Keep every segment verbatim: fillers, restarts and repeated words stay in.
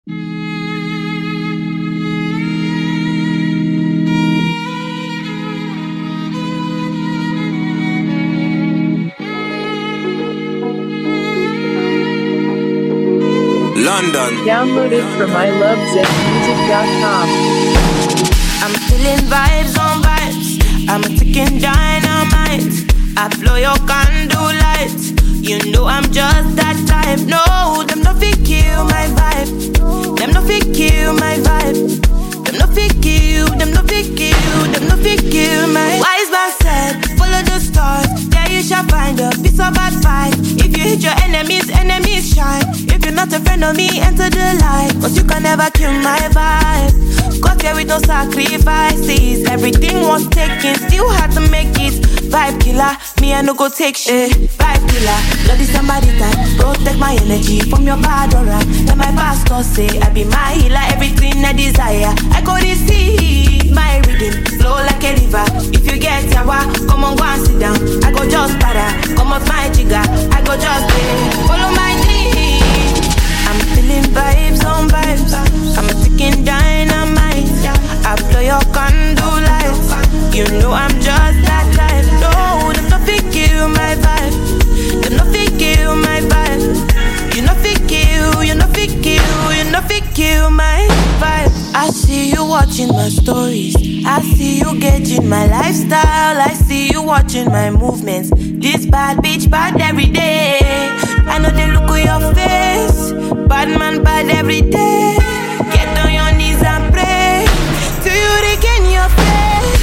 London. Downloaded from I love zen music dot com. I'm feeling vibes on vibes. I'm a ticking dynamite. I blow your candle light. You know I'm just that type. No, them no fit kill my vibe. Them no fit kill my vibe. Them no fit kill. Them no fit kill. Them no fit kill my. Wise man said, follow the stars. There you shall find a piece of advice. If you hit your enemies, enemies shine. If you're not a friend of me, enter the light. Cause you can never kill my vibe. Got here with no sacrifices. Everything was taken, still had to make it. Vibe killer, me I no go take shit. Vibe killer, bloody somebody time. Protect my energy from your bad aura. Then my pastor say I be my healer, everything I desire. I go receive my reading, flow like a river. If you get yawa, come on go and sit down. I go just para, come off my jigger. I go just pay, follow my dream. I'm feeling vibes on vibes. I'm a ticking dynamite. I blow your candle lights. You know I'm just that type. No, them no fit kill my vibe. Them no fit kill my vibe. You no fit kill, you no fit kill, you no fit kill my vibe. I see you watching my stories. I see you gauging my lifestyle. I see you watching my movements. This bad bitch bad every day. I know they look at your face. Bad man bad every day. Get on your knees and pray till you regain your faith.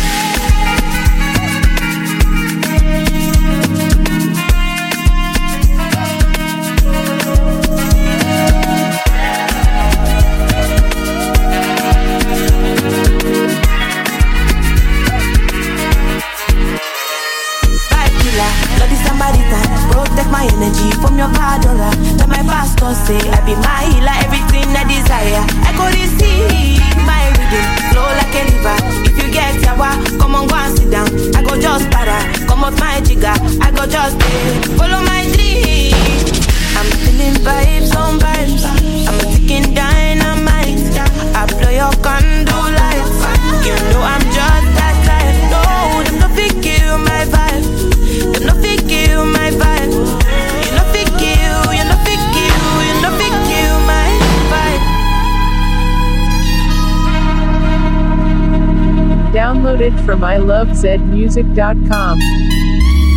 Protect my energy from your bad aura. Let my pastor say I be my healer, everything I desire. I go receive my reading, flow like a river. If you get yawa, come on go and sit down. I go just para, come off my jigger. I go just pay, follow my dream. I'm feeling vibes on vibes. I'm a ticking dynamite. I blow your candle lights. You know I'm just that type. No, them no fit kill my vibe. Them no fit kill my vibe. You no fit kill, you no fit kill, you no fit kill my vibe. Downloaded from I love zen music dot com.